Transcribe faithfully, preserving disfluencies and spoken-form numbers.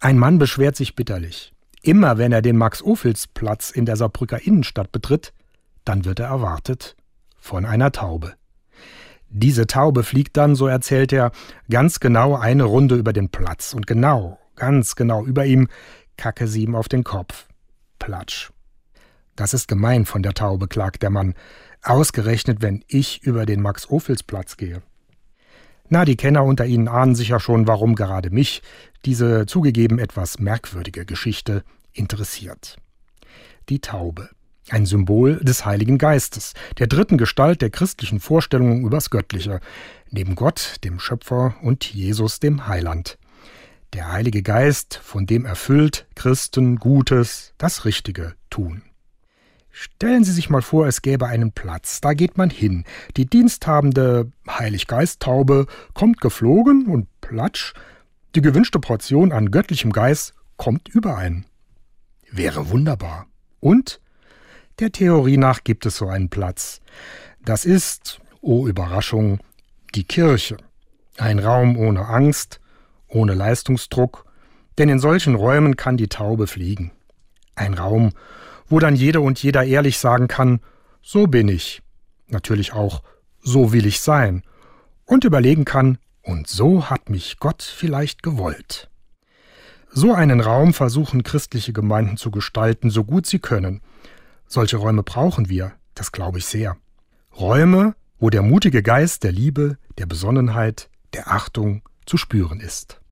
Ein Mann beschwert sich bitterlich. Immer wenn er den Max-Ophüls-Platz in der Saarbrücker Innenstadt betritt, dann wird er erwartet von einer Taube. Diese Taube fliegt dann, so erzählt er, ganz genau eine Runde über den Platz. Und genau, ganz genau über ihm kacke sie ihm auf den Kopf. Platsch. Das ist gemein von der Taube, klagt der Mann. Ausgerechnet, wenn ich über den Max-Ophüls-Platz gehe. Na, die Kenner unter Ihnen ahnen sicher schon, warum gerade mich diese zugegeben etwas merkwürdige Geschichte interessiert. Die Taube. Ein Symbol des Heiligen Geistes, der dritten Gestalt der christlichen Vorstellungen übers Göttliche, neben Gott, dem Schöpfer, und Jesus, dem Heiland. Der Heilige Geist, von dem erfüllt Christen Gutes, das Richtige tun. Stellen Sie sich mal vor, es gäbe einen Platz, da geht man hin. Die diensthabende Heiliggeist-Taube kommt geflogen und platsch, die gewünschte Portion an göttlichem Geist kommt überein. Wäre wunderbar. Und? Der Theorie nach gibt es so einen Platz. Das ist, oh Überraschung, die Kirche. Ein Raum ohne Angst, ohne Leistungsdruck, denn in solchen Räumen kann die Taube fliegen. Ein Raum, wo dann jede und jeder ehrlich sagen kann, so bin ich. Natürlich auch, so will ich sein. Und überlegen kann, und so hat mich Gott vielleicht gewollt. So einen Raum versuchen christliche Gemeinden zu gestalten, so gut sie können. Solche Räume brauchen wir, das glaube ich sehr. Räume, wo der mutige Geist der Liebe, der Besonnenheit, der Achtung zu spüren ist.